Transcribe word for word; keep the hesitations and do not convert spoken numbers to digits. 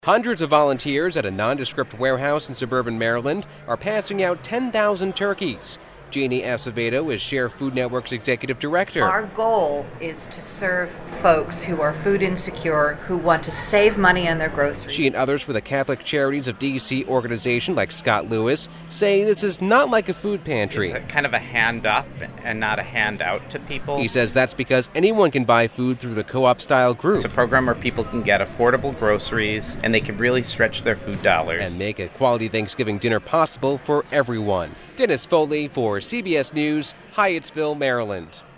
Hundreds of volunteers at a nondescript warehouse in suburban Maryland are passing out ten thousand turkeys. Jeannie Acevedo is Share Food Network's executive director. Our goal is to serve folks who are food insecure, who want to save money on their groceries. She and others with the Catholic Charities of D C organization like Scott Lewis say this is not like a food pantry. It's a, kind of a hand up and not a handout to people. He says that's because anyone can buy food through the co-op style group. It's a program where people can get affordable groceries and they can really stretch their food dollars. And make a quality Thanksgiving dinner possible for everyone. Dennis Foley for C B S News, Hyattsville, Maryland.